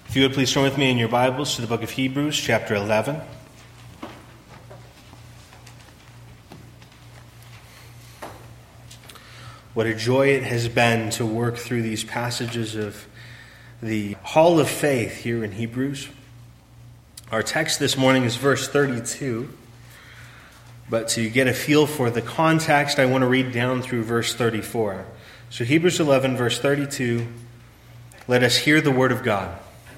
If you would please turn with me in your Bibles to the book of Hebrews, chapter 11. What a joy it has been to work through these passages of the Hall of Faith here in Hebrews. Our text this morning is verse 32. But to get a feel for the context, I want to read down through verse 34. So Hebrews 11, verse 32, let us hear the word of God.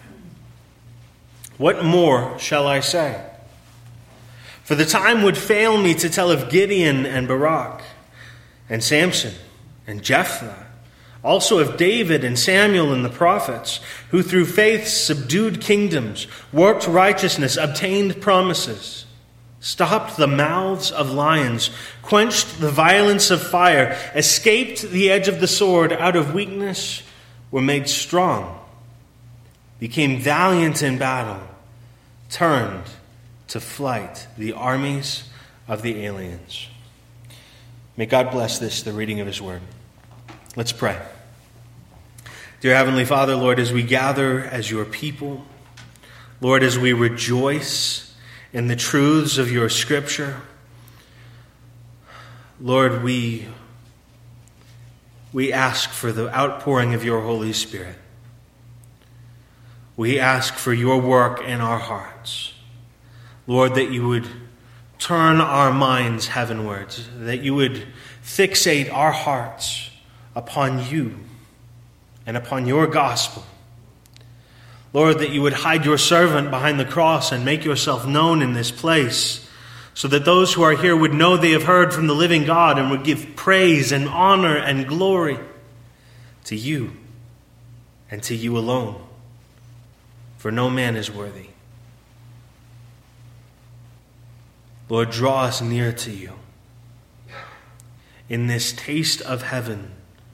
What more shall I say? For the time would fail me to tell of Gideon and Barak and Samson and Jephthah, also of David and Samuel and the prophets, who through faith subdued kingdoms, worked righteousness, obtained promises, stopped the mouths of lions, quenched the violence of fire, escaped the edge of the sword, out of weakness were made strong, became valiant in battle, turned to flight the armies of the aliens. May God bless this, the reading of His word. Let's pray. Dear Heavenly Father, Lord, as we gather as your people, Lord, as we rejoice in the truths of your Scripture, Lord, we ask for the outpouring of your Holy Spirit. We ask for your work in our hearts. Lord, that you would turn our minds heavenwards, that you would fixate our hearts upon you and upon your gospel. Lord, that you would hide your servant behind the cross and make yourself known in this place, so that those who are here would know they have heard from the living God and would give praise and honor and glory to you and to you alone. For no man is worthy. Lord, draw us near to you in this taste of heaven,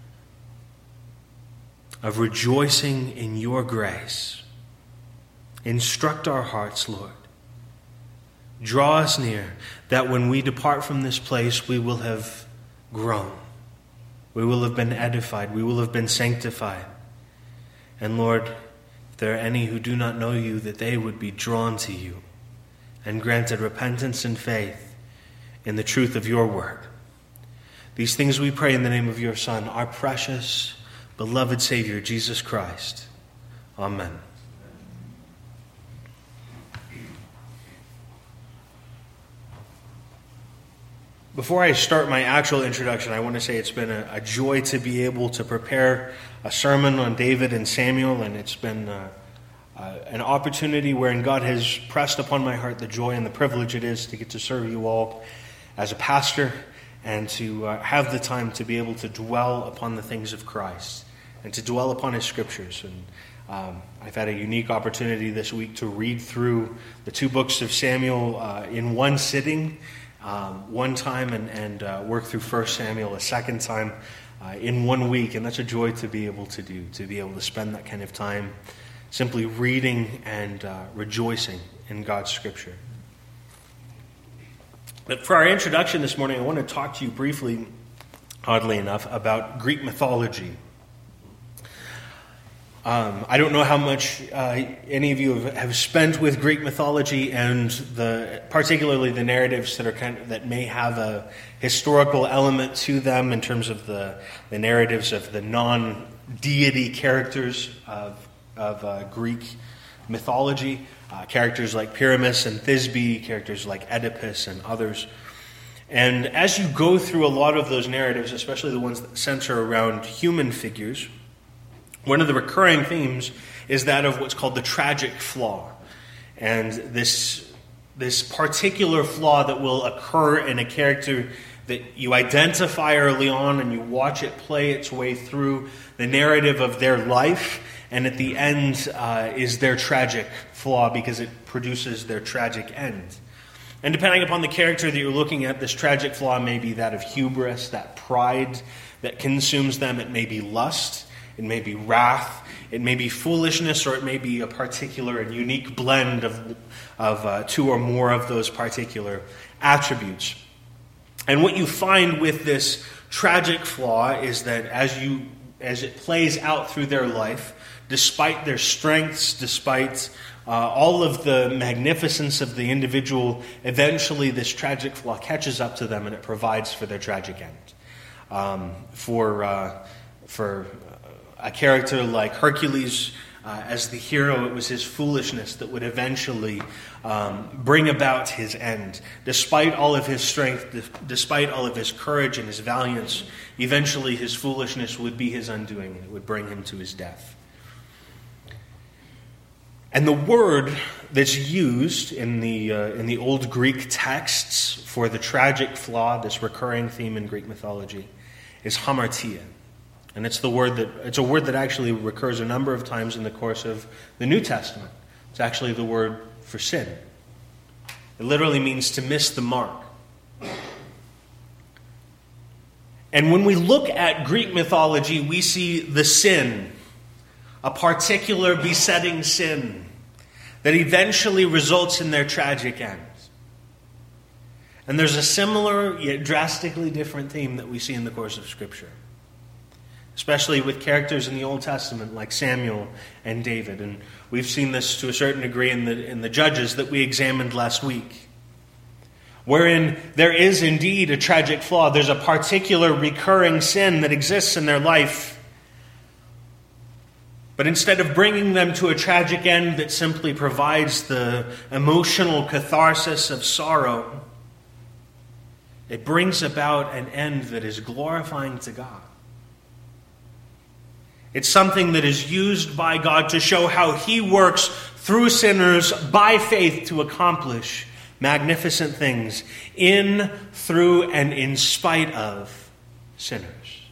of rejoicing in your grace. Instruct our hearts, Lord. Draw us near, that when we depart from this place, we will have grown. We will have been edified. We will have been sanctified. And Lord, if there are any who do not know you, that they would be drawn to you and granted repentance and faith in the truth of your word. These things we pray in the name of your Son, our precious, beloved Savior, Jesus Christ. Amen. Before I start my actual introduction, I want to say it's been a joy to be able to prepare a sermon on David and Samuel, and it's been an opportunity wherein God has pressed upon my heart the joy and the privilege it is to get to serve you all as a pastor and to have the time to be able to dwell upon the things of Christ and to dwell upon His Scriptures. And I've had a unique opportunity this week to read through the two books of Samuel in one sitting, one time, and work through 1 Samuel a second time in 1 week. And that's a joy to be able to do, to be able to spend that kind of time simply reading and rejoicing in God's Scripture. But for our introduction this morning, I want to talk to you briefly, oddly enough, about Greek mythology. I don't know how much any of you have spent with Greek mythology and particularly the narratives that are that may have a historical element to them in terms of the narratives of the non-deity characters of Greek mythology, characters like Pyramus and Thisbe, characters like Oedipus and others. And as you go through a lot of those narratives, especially the ones that center around human figures, one of the recurring themes is that of what's called the tragic flaw. And this particular flaw that will occur in a character that you identify early on and you watch it play its way through the narrative of their life, and at the end is their tragic flaw because it produces their tragic end. And depending upon the character that you're looking at, this tragic flaw may be that of hubris, that pride that consumes them. It may be lust. It may be wrath, it may be foolishness, or it may be a particular and unique blend of two or more of those particular attributes. And what you find with this tragic flaw is that as it plays out through their life, despite their strengths, despite all of the magnificence of the individual, eventually this tragic flaw catches up to them and it provides for their tragic end. For a character like Hercules, as the hero, it was his foolishness that would eventually bring about his end. Despite all of his strength, despite all of his courage and his valiance, eventually his foolishness would be his undoing, and it would bring him to his death. And the word that's used in the old Greek texts for the tragic flaw, this recurring theme in Greek mythology, is hamartia. And it's a word that actually recurs a number of times in the course of the New Testament. It's actually the word for sin. It literally means to miss the mark. And when we look at Greek mythology, we see the sin, a particular besetting sin that eventually results in their tragic ends. And there's a similar yet drastically different theme that we see in the course of Scripture, especially with characters in the Old Testament like Samuel and David. And we've seen this to a certain degree in the Judges that we examined last week, wherein there is indeed a tragic flaw. There's a particular recurring sin that exists in their life. But instead of bringing them to a tragic end that simply provides the emotional catharsis of sorrow, it brings about an end that is glorifying to God. It's something that is used by God to show how He works through sinners by faith to accomplish magnificent things in, through, and in spite of sinners.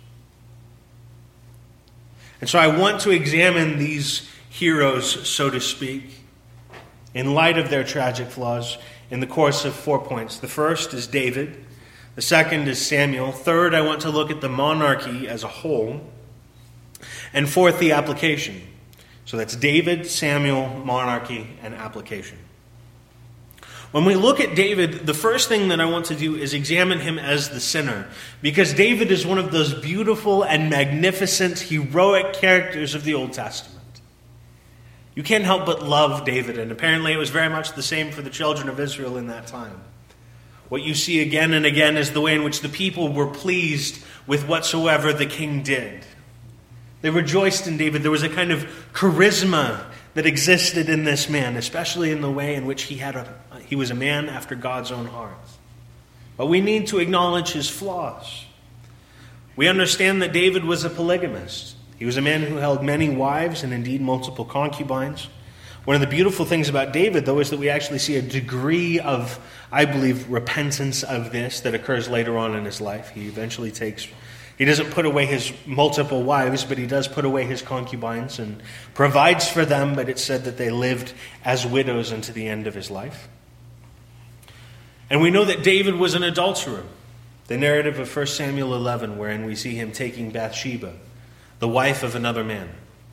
And so I want to examine these heroes, so to speak, in light of their tragic flaws in the course of 4 points. The first is David. The second is Samuel. Third, I want to look at the monarchy as a whole. And fourth, the application. So that's David, Samuel, monarchy, and application. When we look at David, the first thing that I want to do is examine him as the sinner, because David is one of those beautiful and magnificent, heroic characters of the Old Testament. You can't help but love David, and apparently it was very much the same for the children of Israel in that time. What you see again and again is the way in which the people were pleased with whatsoever the king did. They rejoiced in David. There was a kind of charisma that existed in this man, especially in the way in which he was a man after God's own heart. But we need to acknowledge his flaws. We understand that David was a polygamist. He was a man who held many wives and indeed multiple concubines. One of the beautiful things about David, though, is that we actually see a degree of, I believe, repentance of this that occurs later on in his life. He doesn't put away his multiple wives, but he does put away his concubines and provides for them, but it's said that they lived as widows unto the end of his life. And we know that David was an adulterer. The narrative of 1 Samuel 11, wherein we see him taking Bathsheba, the wife of another man.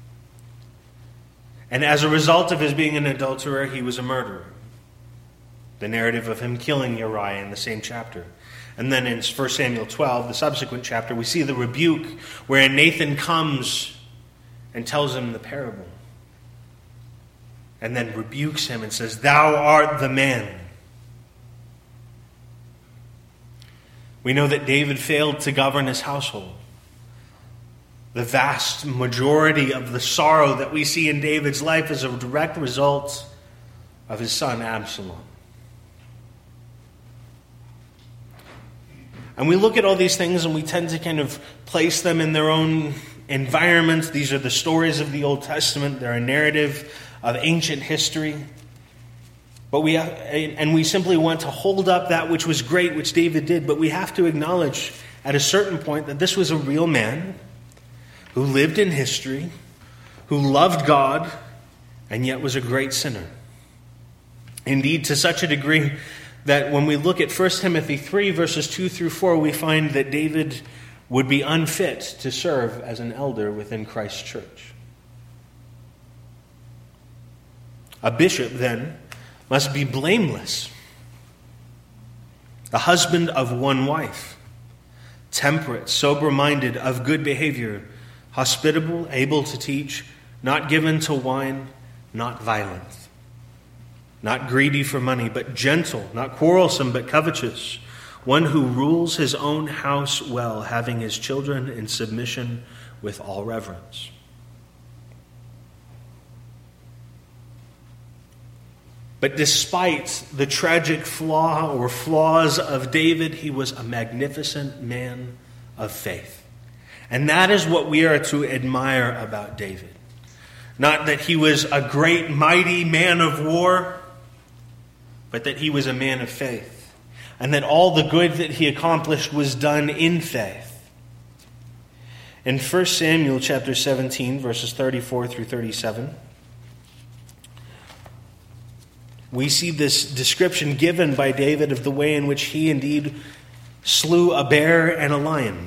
And as a result of his being an adulterer, he was a murderer. The narrative of him killing Uriah in the same chapter. And then in 1 Samuel 12, the subsequent chapter, we see the rebuke wherein Nathan comes and tells him the parable. And then rebukes him and says, "Thou art the man." We know that David failed to govern his household. The vast majority of the sorrow that we see in David's life is a direct result of his son Absalom. And we look at all these things and we tend to kind of place them in their own environment. These are the stories of the Old Testament. They're a narrative of ancient history. But we simply want to hold up that which was great, which David did. But we have to acknowledge at a certain point that this was a real man who lived in history, who loved God, and yet was a great sinner. Indeed, to such a degree that when we look at 1 Timothy 3, verses 2 through 4, we find that David would be unfit to serve as an elder within Christ's church. A bishop, then, must be blameless, the husband of one wife, temperate, sober-minded, of good behavior, hospitable, able to teach, not given to wine, not violent, not greedy for money, but gentle, not quarrelsome, but covetous, one who rules his own house well, having his children in submission with all reverence. But despite the tragic flaw or flaws of David, he was a magnificent man of faith. And that is what we are to admire about David. Not that he was a great, mighty man of war, but that he was a man of faith. And that all the good that he accomplished was done in faith. In 1 Samuel chapter 17, verses 34 through 37, we see this description given by David of the way in which he indeed slew a bear and a lion.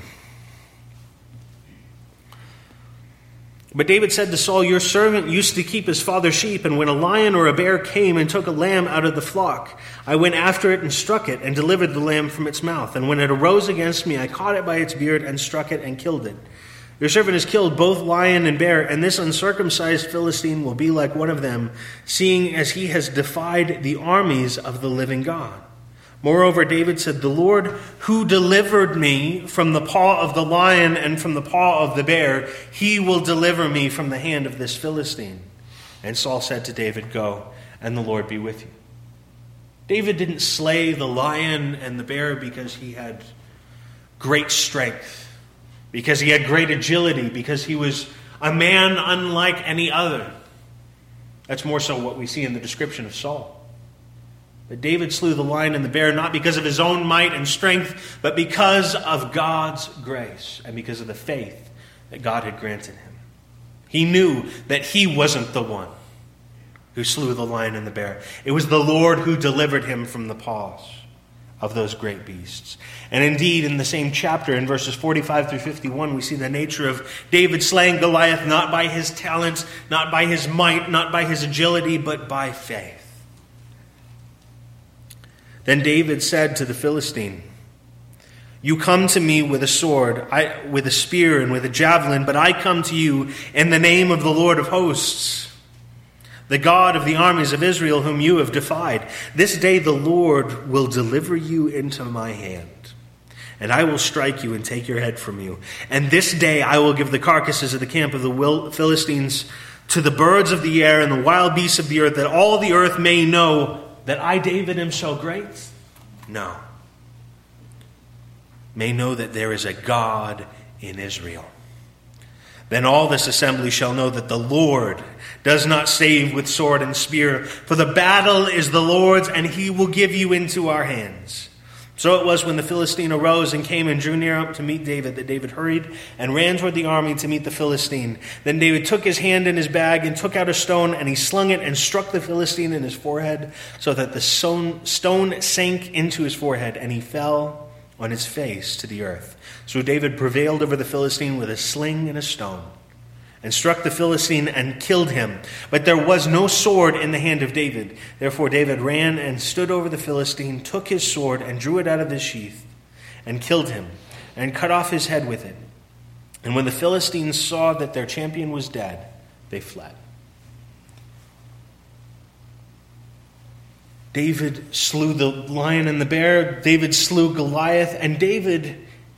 But David said to Saul, "Your servant used to keep his father's sheep, and when a lion or a bear came and took a lamb out of the flock, I went after it and struck it and delivered the lamb from its mouth. And when it arose against me, I caught it by its beard and struck it and killed it. Your servant has killed both lion and bear, and this uncircumcised Philistine will be like one of them, seeing as he has defied the armies of the living God." Moreover, David said, "The Lord who delivered me from the paw of the lion and from the paw of the bear, he will deliver me from the hand of this Philistine." And Saul said to David, "Go, and the Lord be with you." David didn't slay the lion and the bear because he had great strength, because he had great agility, because he was a man unlike any other. That's more so what we see in the description of Saul. But David slew the lion and the bear not because of his own might and strength, but because of God's grace and because of the faith that God had granted him. He knew that he wasn't the one who slew the lion and the bear. It was the Lord who delivered him from the paws of those great beasts. And indeed, in the same chapter, in verses 45 through 51, we see the nature of David slaying Goliath not by his talents, not by his might, not by his agility, but by faith. Then David said to the Philistine, "You come to me with a sword, with a spear, and with a javelin, but I come to you in the name of the Lord of hosts, the God of the armies of Israel, whom you have defied. This day the Lord will deliver you into my hand, and I will strike you and take your head from you. And this day I will give the carcasses of the camp of the Philistines to the birds of the air and the wild beasts of the earth, that all the earth may know that I, David, am so great? No. May know that there is a God in Israel. Then all this assembly shall know that the Lord does not save with sword and spear, for the battle is the Lord's, and he will give you into our hands." So it was when the Philistine arose and came and drew near up to meet David, that David hurried and ran toward the army to meet the Philistine. Then David took his hand in his bag and took out a stone, and he slung it and struck the Philistine in his forehead, so that the stone sank into his forehead, and he fell on his face to the earth. So David prevailed over the Philistine with a sling and a stone, and struck the Philistine and killed him. But there was no sword in the hand of David. Therefore David ran and stood over the Philistine, took his sword and drew it out of his sheath, and killed him, and cut off his head with it. And when the Philistines saw that their champion was dead, they fled. David slew the lion and the bear. David slew Goliath. And David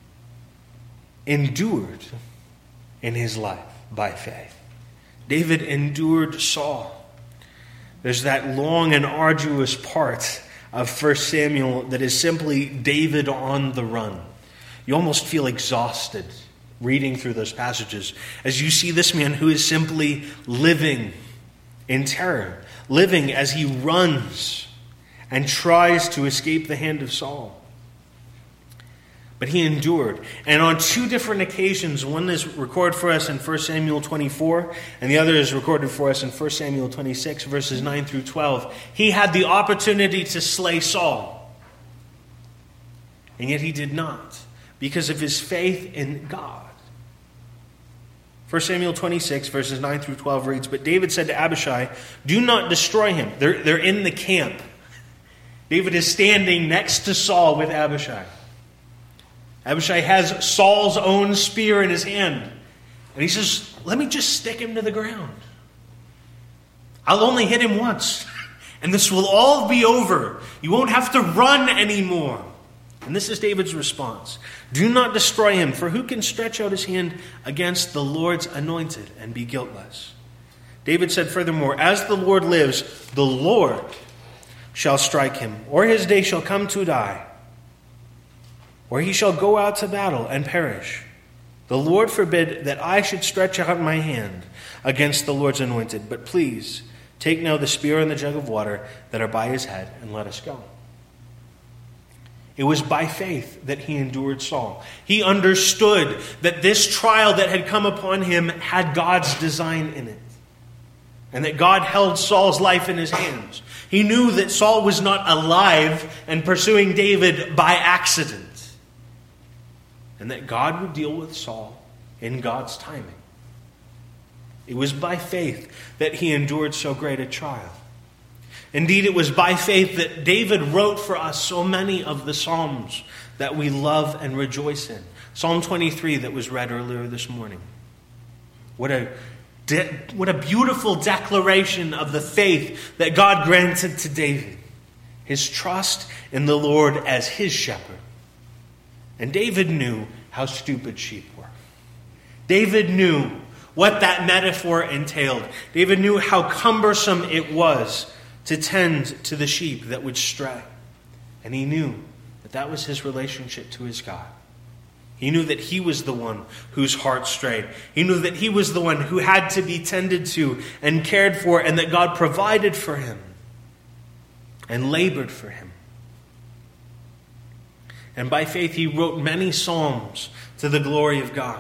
endured in his life by faith. David endured Saul. There's that long and arduous part of 1 Samuel that is simply David on the run. You almost feel exhausted reading through those passages as you see this man who is simply living in terror, living as he runs and tries to escape the hand of Saul. But he endured. And on two different occasions, one is recorded for us in 1 Samuel 24, and the other is recorded for us in 1 Samuel 26, verses 9 through 12. He had the opportunity to slay Saul, and yet he did not, because of his faith in God. 1 Samuel 26, verses 9 through 12 reads, "But David said to Abishai, 'Do not destroy him.'" They're in the camp. David is standing next to Saul with Abishai. Abishai has Saul's own spear in his hand. And he says, let me just stick him to the ground. I'll only hit him once. And this will all be over. You won't have to run anymore. And this is David's response. Do not destroy him, for who can stretch out his hand against the Lord's anointed and be guiltless? David said furthermore, as the Lord lives, the Lord shall strike him, or his day shall come to die, or he shall go out to battle and perish. The Lord forbid that I should stretch out my hand against the Lord's anointed. But please, take now the spear and the jug of water that are by his head, and let us go. It was by faith that he endured Saul. He understood that this trial that had come upon him had God's design in it, and that God held Saul's life in his hands. He knew that Saul was not alive and pursuing David by accident, and that God would deal with Saul in God's timing. It was by faith that he endured so great a trial. Indeed, it was by faith that David wrote for us so many of the Psalms that we love and rejoice in. Psalm 23 that was read earlier this morning. What a beautiful declaration of the faith that God granted to David. His trust in the Lord as his shepherd. And David knew how stupid sheep were. David knew what that metaphor entailed. David knew how cumbersome it was to tend to the sheep that would stray. And he knew that that was his relationship to his God. He knew that he was the one whose heart strayed. He knew that he was the one who had to be tended to and cared for, and that God provided for him and labored for him. And by faith he wrote many psalms to the glory of God.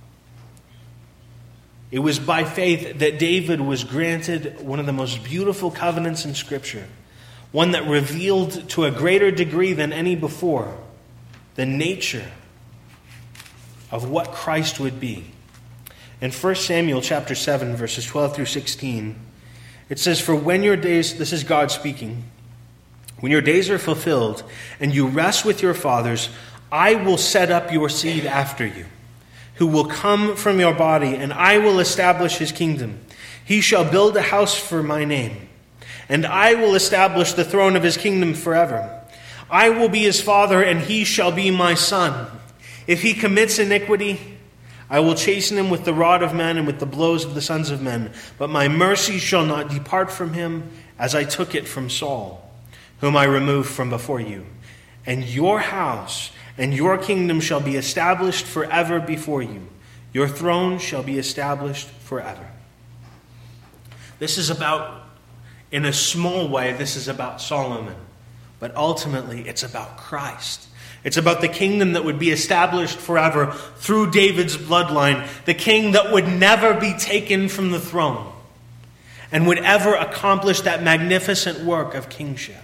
It was by faith that David was granted one of the most beautiful covenants in Scripture, one that revealed to a greater degree than any before the nature of what Christ would be. In 1 Samuel chapter 7, verses 12 through 16, it says, for when your days, this is God speaking, when your days are fulfilled and you rest with your fathers, I will set up your seed after you, who will come from your body, and I will establish his kingdom. He shall build a house for my name, and I will establish the throne of his kingdom forever. I will be his father, and he shall be my son. If he commits iniquity, I will chasten him with the rod of men and with the blows of the sons of men. But my mercy shall not depart from him, as I took it from Saul, whom I removed from before you. And your house and your kingdom shall be established forever before you. Your throne shall be established forever. This is about, in a small way, this is about Solomon. But ultimately, it's about Christ. It's about the kingdom that would be established forever through David's bloodline. The king that would never be taken from the throne and would ever accomplish that magnificent work of kingship.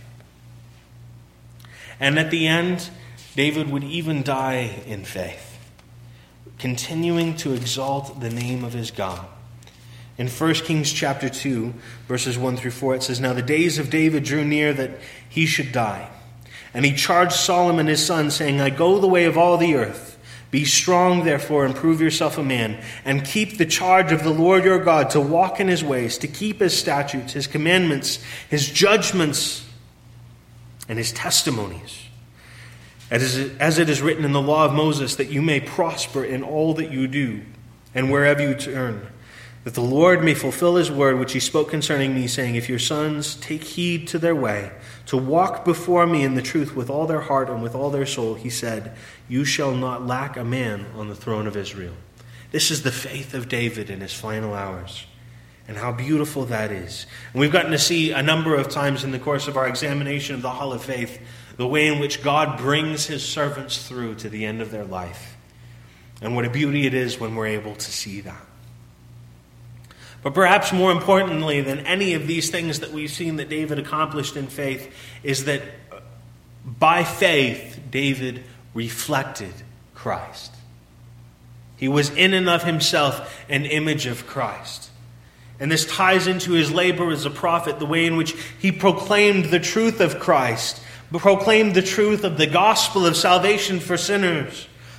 And at the end, David would even die in faith, continuing to exalt the name of his God. In 1 Kings chapter 2, verses 1 through 4, it says, now the days of David drew near that he should die. And he charged Solomon his son, saying, I go the way of all the earth. Be strong, therefore, and prove yourself a man, and keep the charge of the Lord your God, to walk in his ways, to keep his statutes, his commandments, his judgments, and his testimonies, as it is written in the law of Moses, that you may prosper in all that you do, and wherever you turn, that the Lord may fulfill his word which he spoke concerning me, saying, if your sons take heed to their way, to walk before me in the truth with all their heart and with all their soul, he said, you shall not lack a man on the throne of Israel. This is the faith of David in his final hours. And how beautiful that is. And we've gotten to see a number of times in the course of our examination of the Hall of Faith the way in which God brings his servants through to the end of their life. And what a beauty it is when we're able to see that. But perhaps more importantly than any of these things that we've seen that David accomplished in faith is that by faith, David reflected Christ. He was in and of himself an image of Christ. And this ties into his labor as a prophet, the way in which he proclaimed the truth of Christ, proclaimed the truth of the gospel of salvation for sinners,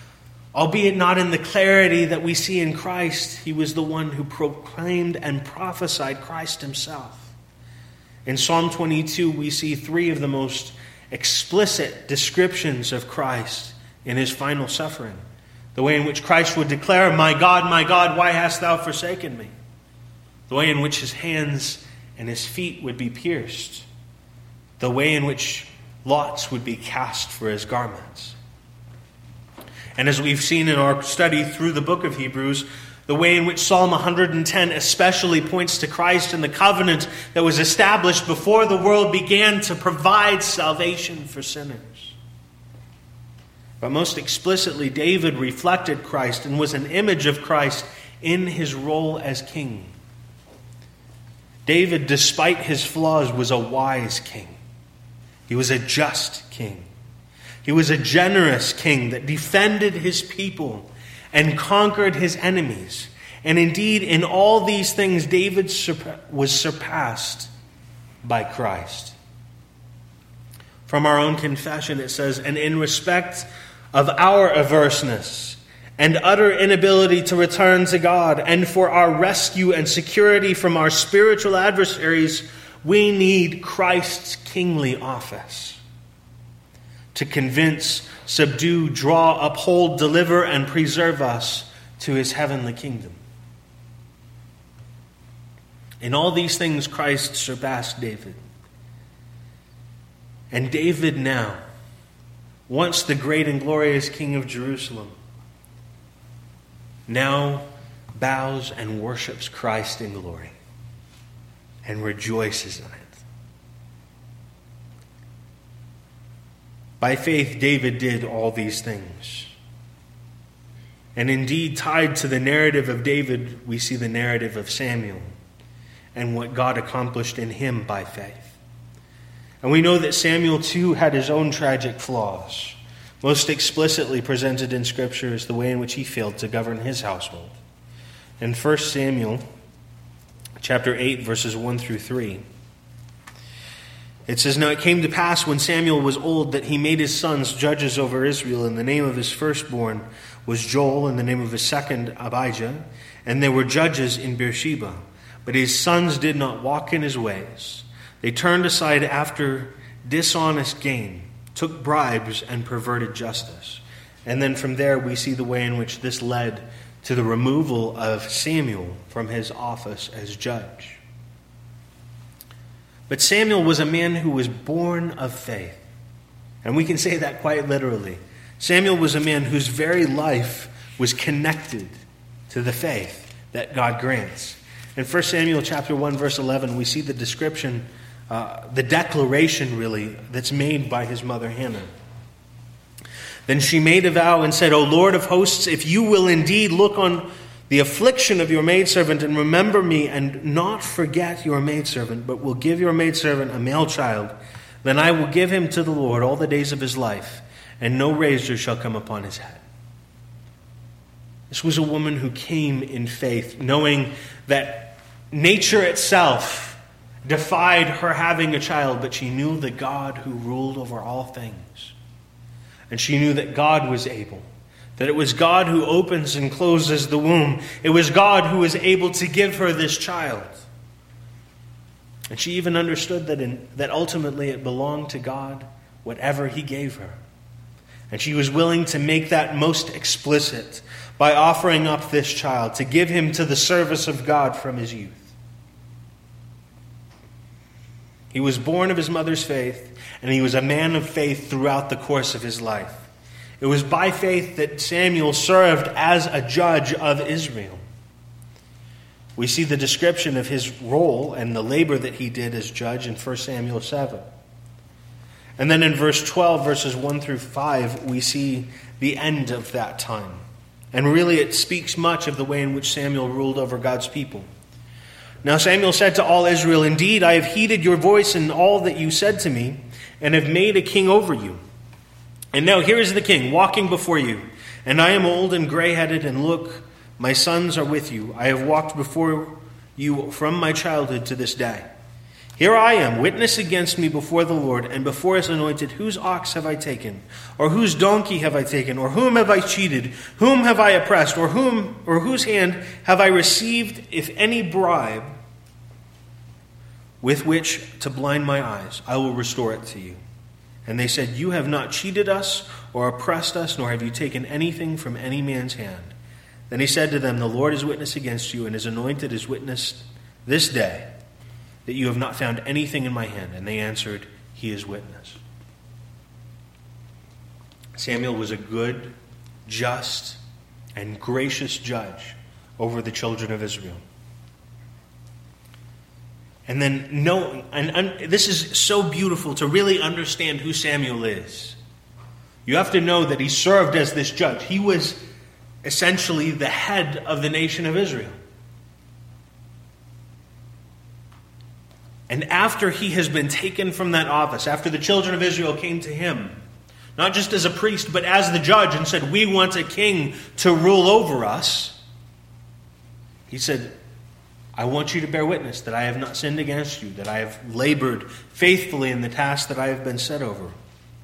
Albeit not in the clarity that we see in Christ, he was the one who proclaimed and prophesied Christ himself. In Psalm 22, we see three of the most explicit descriptions of Christ in his final suffering. The way in which Christ would declare, my God, why hast thou forsaken me? The way in which his hands and his feet would be pierced. The way in which lots would be cast for his garments. And as we've seen in our study through the book of Hebrews, the way in which Psalm 110 especially points to Christ and the covenant that was established before the world began to provide salvation for sinners. But most explicitly, David reflected Christ and was an image of Christ in his role as king. David, despite his flaws, was a wise king. He was a just king. He was a generous king that defended his people and conquered his enemies. And indeed, in all these things, David was surpassed by Christ. From our own confession, it says, and in respect of our averseness and utter inability to return to God, and for our rescue and security from our spiritual adversaries, we need Christ's kingly office to convince, subdue, draw, uphold, deliver, and preserve us to his heavenly kingdom. In all these things, Christ surpassed David. And David now, once the great and glorious King of Jerusalem, now bows and worships Christ in glory and rejoices in it. By faith, David did all these things. And indeed, tied to the narrative of David, we see the narrative of Samuel and what God accomplished in him by faith. And we know that Samuel too had his own tragic flaws. Most explicitly presented in Scripture is the way in which he failed to govern his household. In 1 Samuel chapter 8, verses 1 through 3, it says, Now it came to pass when Samuel was old that he made his sons judges over Israel, and the name of his firstborn was Joel, and the name of his second Abijah, and they were judges in Beersheba. But his sons did not walk in his ways. They turned aside after dishonest gain, took bribes, and perverted justice. And then from there we see the way in which this led to the removal of Samuel from his office as judge. But Samuel was a man who was born of faith. And we can say that quite literally. Samuel was a man whose very life was connected to the faith that God grants. In 1 Samuel chapter 1, verse 11, we see the description, the declaration really, that's made by his mother Hannah. Then she made a vow and said, O Lord of hosts, if you will indeed look on the affliction of your maidservant and remember me and not forget your maidservant, but will give your maidservant a male child, then I will give him to the Lord all the days of his life, and no razor shall come upon his head. This was a woman who came in faith, knowing that nature itself defied her having a child, but she knew the God who ruled over all things. And she knew that God was able, that it was God who opens and closes the womb. It was God who was able to give her this child. And she even understood that ultimately it belonged to God, whatever he gave her. And she was willing to make that most explicit by offering up this child, to give him to the service of God from his youth. He was born of his mother's faith, and he was a man of faith throughout the course of his life. It was by faith that Samuel served as a judge of Israel. We see the description of his role and the labor that he did as judge in 1 Samuel 7. And then in verse 12, verses 1 through 5, we see the end of that time. And really it speaks much of the way in which Samuel ruled over God's people. Now Samuel said to all Israel, Indeed, I have heeded your voice in all that you said to me, and have made a king over you. And now here is the king walking before you. And I am old and gray-headed, and look, my sons are with you. I have walked before you from my childhood to this day. Here I am, witness against me before the Lord, and before his anointed, whose ox have I taken? Or whose donkey have I taken? Or whom have I cheated? Whom have I oppressed? Or whose hand have I received, if any bribe, with which to blind my eyes? I will restore it to you. And they said, You have not cheated us or oppressed us, nor have you taken anything from any man's hand. Then he said to them, The Lord is witness against you, and his anointed is witness this day, that you have not found anything in my hand. And they answered, He is witness. Samuel was a good, just, and gracious judge over the children of Israel. And then and this is so beautiful to really understand who Samuel is. You have to know that he served as this judge. He was essentially the head of the nation of Israel. And after he has been taken from that office, after the children of Israel came to him, not just as a priest, but as the judge, and said, We want a king to rule over us, he said, I want you to bear witness that I have not sinned against you, that I have labored faithfully in the task that I have been set over.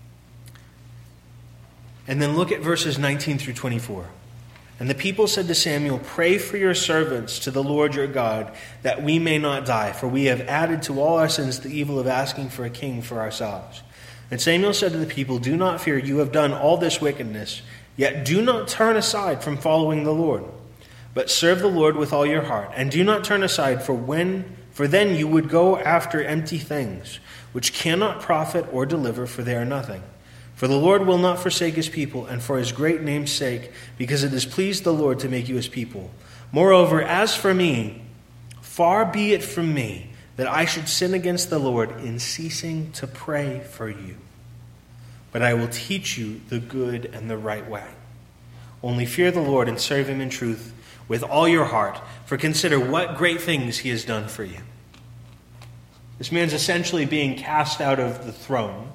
And then look at verses 19 through 24. And the people said to Samuel, Pray for your servants to the Lord your God, that we may not die, for we have added to all our sins the evil of asking for a king for ourselves. And Samuel said to the people, Do not fear, you have done all this wickedness, yet do not turn aside from following the Lord, but serve the Lord with all your heart, and do not turn aside, for then you would go after empty things, which cannot profit or deliver, for they are nothing. For the Lord will not forsake his people, and for his great name's sake, because it has pleased the Lord to make you his people. Moreover, as for me, far be it from me that I should sin against the Lord in ceasing to pray for you. But I will teach you the good and the right way. Only fear the Lord and serve him in truth with all your heart, for consider what great things he has done for you. This man's essentially being cast out of the throne,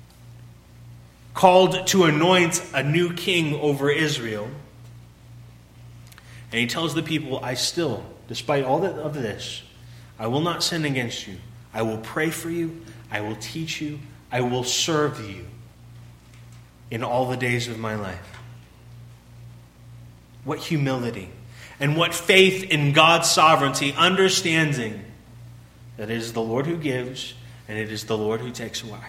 called to anoint a new king over Israel. And he tells the people, I still, despite all of this, I will not sin against you. I will pray for you. I will teach you. I will serve you in all the days of my life. What humility and what faith in God's sovereignty, understanding that it is the Lord who gives and it is the Lord who takes away.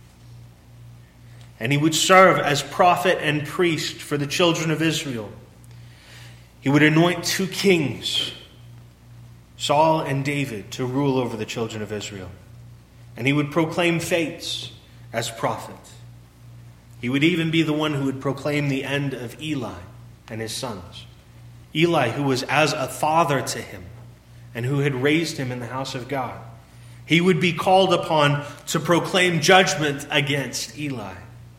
And he would serve as prophet and priest for the children of Israel. He would anoint two kings, Saul and David, to rule over the children of Israel. And he would proclaim fates as prophet. He would even be the one who would proclaim the end of Eli and his sons. Eli, who was as a father to him and who had raised him in the house of God. He would be called upon to proclaim judgment against Eli.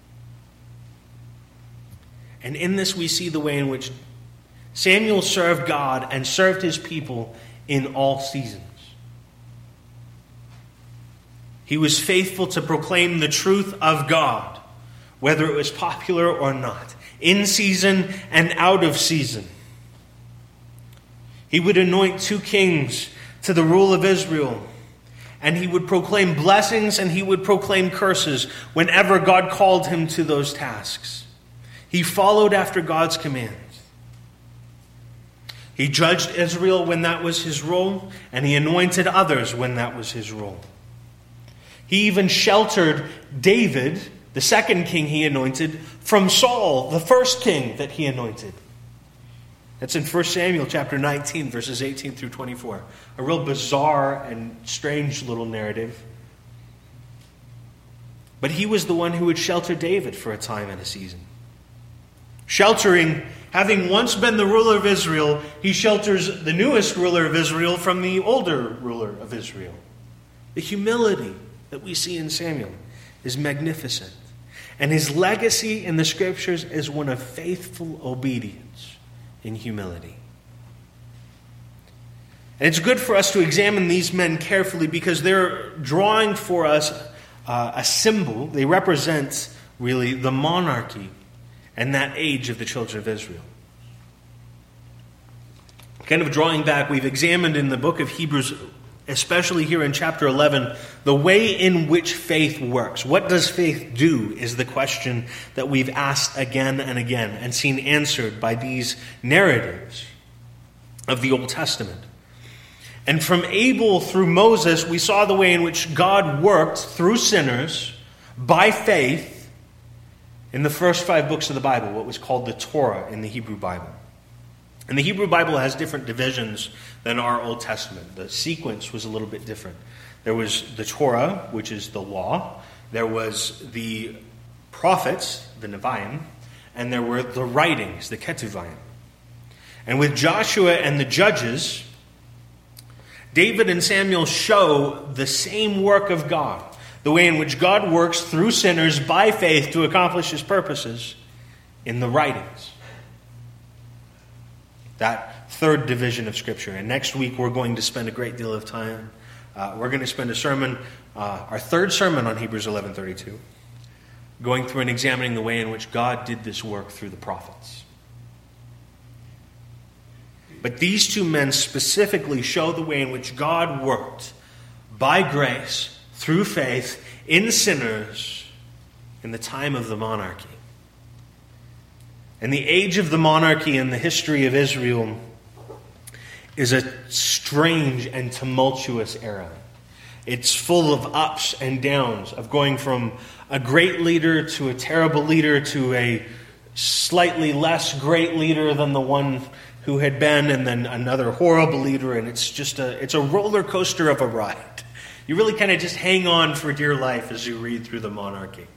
And in this we see the way in which Samuel served God and served his people in all seasons. He was faithful to proclaim the truth of God, whether it was popular or not, in season and out of season. He would anoint two kings to the rule of Israel, and he would proclaim blessings and he would proclaim curses whenever God called him to those tasks. He followed after God's commands. He judged Israel when that was his role, and he anointed others when that was his role. He even sheltered David, the second king he anointed, from Saul, the first king that he anointed. That's in 1 Samuel chapter 19, verses 18 through 24. A real bizarre and strange little narrative. But he was the one who would shelter David for a time and a season. Sheltering, having once been the ruler of Israel, he shelters the newest ruler of Israel from the older ruler of Israel. The humility that we see in Samuel is magnificent. And his legacy in the scriptures is one of faithful obedience in humility. And it's good for us to examine these men carefully because they're drawing for us a symbol. They represent really the monarchy and that age of the children of Israel. Kind of drawing back, we've examined in the book of Hebrews especially here in chapter 11, the way in which faith works. What does faith do is the question that we've asked again and again and seen answered by these narratives of the Old Testament. And from Abel through Moses, we saw the way in which God worked through sinners by faith in the first 5 books of the Bible, what was called the Torah in the Hebrew Bible. And the Hebrew Bible has different divisions than our Old Testament. The sequence was a little bit different. There was the Torah, which is the law. There was the prophets, the Nevi'im. And there were the writings, the Ketuvim. And with Joshua and the Judges, David and Samuel show the same work of God. The way in which God works through sinners by faith to accomplish his purposes in the writings. That third division of Scripture. And next week we're going to spend a great deal of time. We're going to spend a sermon, our third sermon on Hebrews 11:32, going through and examining the way in which God did this work through the prophets. But these two men specifically show the way in which God worked by grace, through faith, in sinners in the time of the monarchy. And the age of the monarchy in the history of Israel is a strange and tumultuous era. It's full of ups and downs, of going from a great leader to a terrible leader to a slightly less great leader than the one who had been, and then another horrible leader, and it's a roller coaster of a ride. You really kind of just hang on for dear life as you read through the monarchy.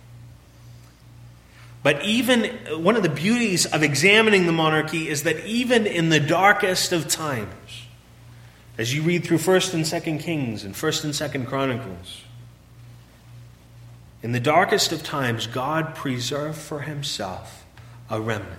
But even one of the beauties of examining the monarchy is that even in the darkest of times, as you read through 1st and 2nd Kings and 1st and 2nd Chronicles, in the darkest of times, God preserved for himself a remnant.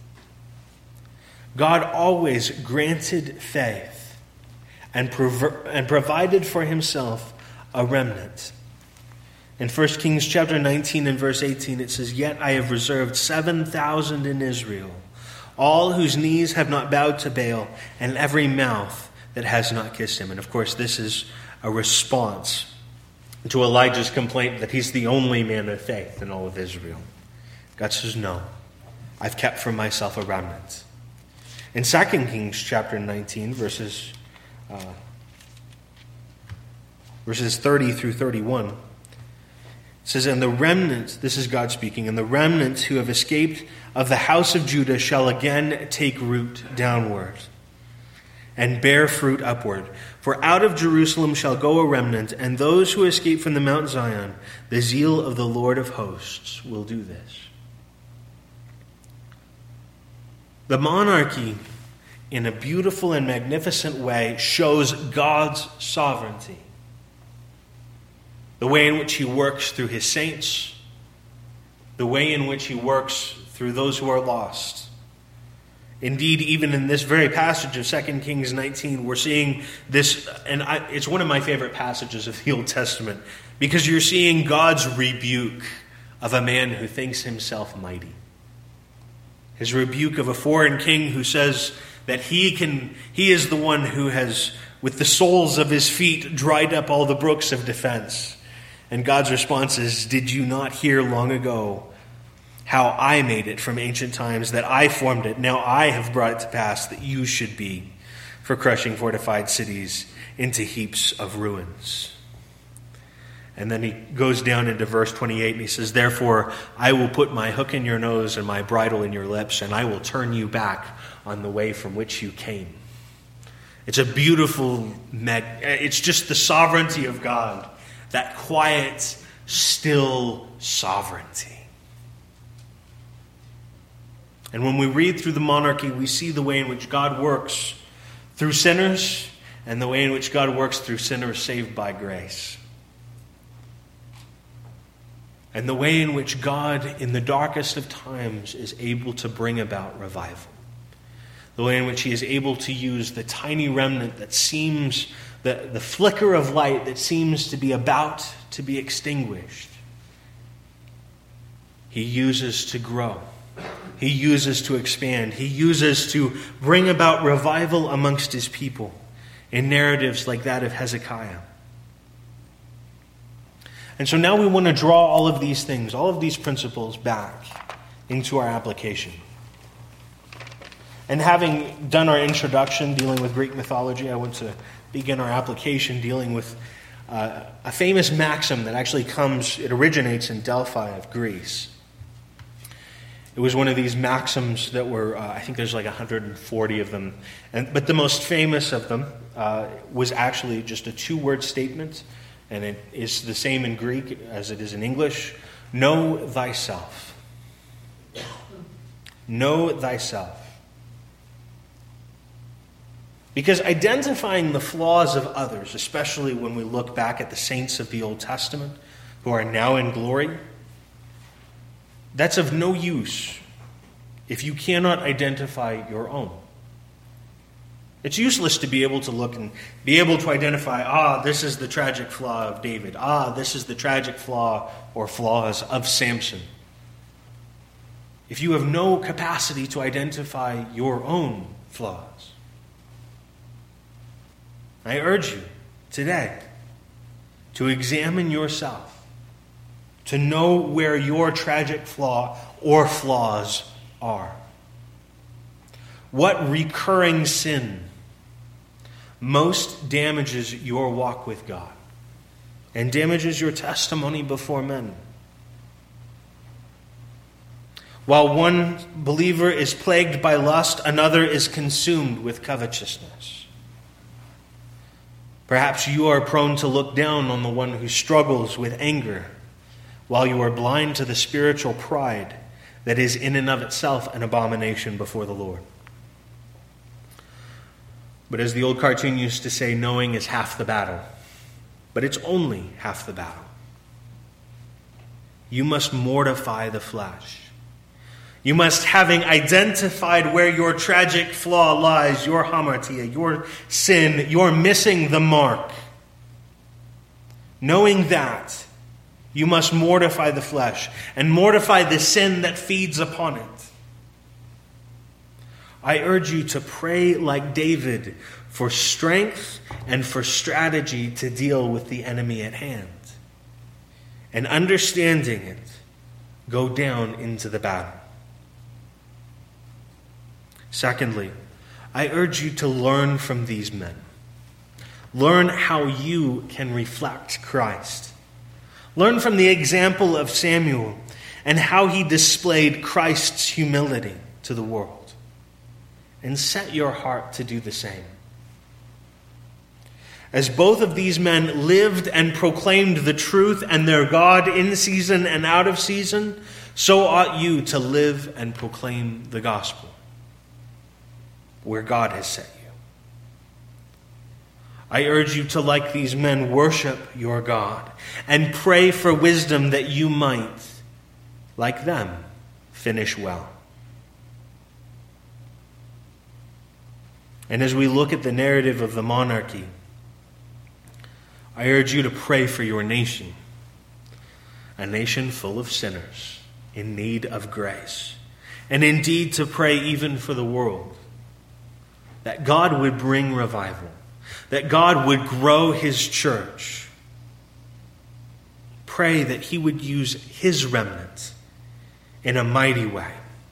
God always granted faith and provided for himself a remnant. In 1 Kings chapter 19 and verse 18, it says, "Yet I have reserved 7,000 in Israel, all whose knees have not bowed to Baal, and every mouth that has not kissed him." And of course, this is a response to Elijah's complaint that he's the only man of faith in all of Israel. God says, no, I've kept for myself a remnant. In 2 Kings chapter 19, verses 30 through 31, it says, "And the remnant," this is God speaking, "and the remnant who have escaped of the house of Judah shall again take root downward and bear fruit upward. For out of Jerusalem shall go a remnant, and those who escape from the Mount Zion, the zeal of the Lord of hosts will do this." The monarchy, in a beautiful and magnificent way, shows God's sovereignty. The way in which he works through his saints, the way in which he works through those who are lost. Indeed, even in this very passage of 2 Kings 19, we're seeing this, and it's one of my favorite passages of the Old Testament, because you're seeing God's rebuke of a man who thinks himself mighty. His rebuke of a foreign king who says that he is the one who has, with the soles of his feet, dried up all the brooks of defense. And God's response is, "Did you not hear long ago how I made it from ancient times, that I formed it? Now I have brought it to pass that you should be for crushing fortified cities into heaps of ruins." And then he goes down into verse 28 and he says, "Therefore I will put my hook in your nose and my bridle in your lips, and I will turn you back on the way from which you came." It's a beautiful, it's just the sovereignty of God. That quiet, still sovereignty. And when we read through the monarchy, we see the way in which God works through sinners and the way in which God works through sinners saved by grace. And the way in which God, in the darkest of times, is able to bring about revival. The way in which he is able to use the tiny remnant that seems, the flicker of light that seems to be about to be extinguished. He uses to grow. He uses to expand. He uses to bring about revival amongst his people in narratives like that of Hezekiah. And so now we want to draw all of these things, all of these principles back into our application. And having done our introduction dealing with Greek mythology, I want to begin our application dealing with a famous maxim that actually it originates in Delphi of Greece. It was one of these maxims that were, I think there's like 140 of them. But the most famous of them was actually just a 2-word statement, and it is the same in Greek as it is in English. Know thyself. Know thyself. Because identifying the flaws of others, especially when we look back at the saints of the Old Testament who are now in glory, that's of no use if you cannot identify your own. It's useless to be able to look and be able to identify, this is the tragic flaw of David. This is the tragic flaw or flaws of Samson. If you have no capacity to identify your own flaws. I urge you today to examine yourself, to know where your tragic flaw or flaws are. What recurring sin most damages your walk with God and damages your testimony before men? While one believer is plagued by lust, another is consumed with covetousness. Perhaps you are prone to look down on the one who struggles with anger, while you are blind to the spiritual pride that is in and of itself an abomination before the Lord. But as the old cartoon used to say, knowing is half the battle. But it's only half the battle. You must mortify the flesh. You must, having identified where your tragic flaw lies, your hamartia, your sin, you're missing the mark. Knowing that, you must mortify the flesh and mortify the sin that feeds upon it. I urge you to pray like David for strength and for strategy to deal with the enemy at hand. And understanding it, go down into the battle. Secondly, I urge you to learn from these men. Learn how you can reflect Christ. Learn from the example of Samuel and how he displayed Christ's humility to the world. And set your heart to do the same. As both of these men lived and proclaimed the truth and their God in season and out of season, so ought you to live and proclaim the gospel where God has set you. I urge you to, like these men, worship your God and pray for wisdom that you might, like them, finish well. And as we look at the narrative of the monarchy, I urge you to pray for your nation, a nation full of sinners in need of grace, and indeed to pray even for the world, that God would bring revival, that God would grow his church. Pray that he would use his remnant in a mighty way.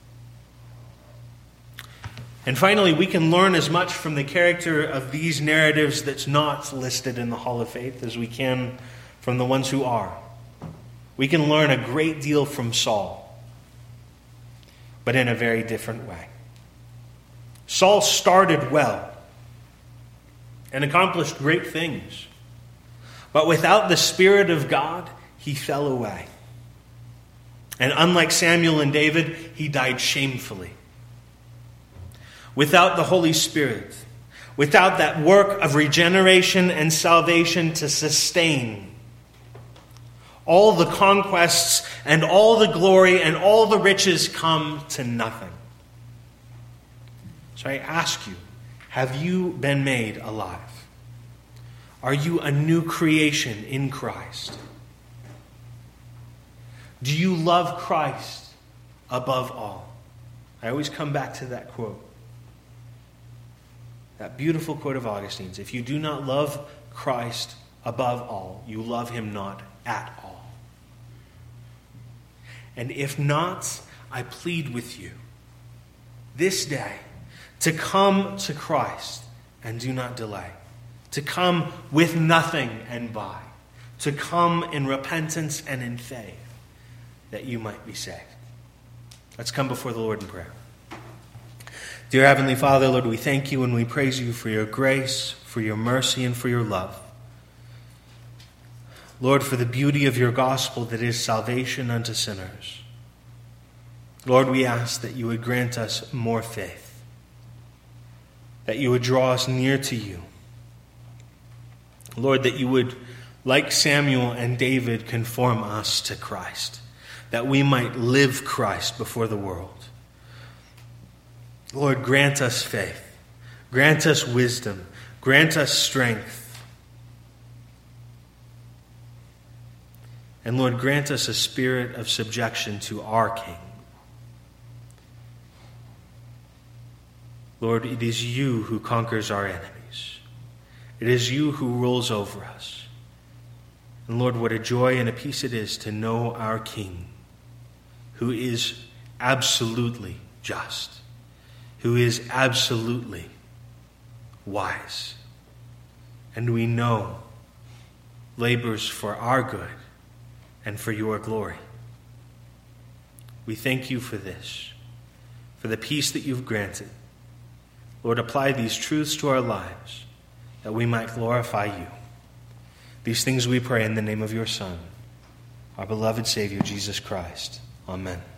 And finally, we can learn as much from the character of these narratives that's not listed in the Hall of Faith as we can from the ones who are. We can learn a great deal from Saul, but in a very different way. Saul started well and accomplished great things, but without the Spirit of God, he fell away. And unlike Samuel and David, he died shamefully. Without the Holy Spirit, without that work of regeneration and salvation to sustain, all the conquests and all the glory and all the riches come to nothing. So I ask you, have you been made alive? Are you a new creation in Christ? Do you love Christ above all? I always come back to that quote. that beautiful quote of Augustine's, if you do not love Christ above all, you love him not at all. And if not, I plead with you this day to come to Christ and do not delay, to come with nothing and buy, to come in repentance and in faith, that you might be saved. Let's come before the Lord in prayer. Dear Heavenly Father, Lord, we thank you and we praise you for your grace, for your mercy, and for your love. Lord, for the beauty of your gospel that is salvation unto sinners. Lord, we ask that you would grant us more faith, that you would draw us near to you. Lord, that you would, like Samuel and David, conform us to Christ, that we might live Christ before the world. Lord, grant us faith, grant us wisdom, grant us strength. And Lord, grant us a spirit of subjection to our King. Lord, it is you who conquers our enemies. It is you who rules over us. And Lord, what a joy and a peace it is to know our King, who is absolutely just, who is absolutely wise, and we know labors for our good and for your glory. We thank you for this, for the peace that you've granted. Lord, apply these truths to our lives, that we might glorify you. These things we pray in the name of your Son, our beloved Savior, Jesus Christ. Amen.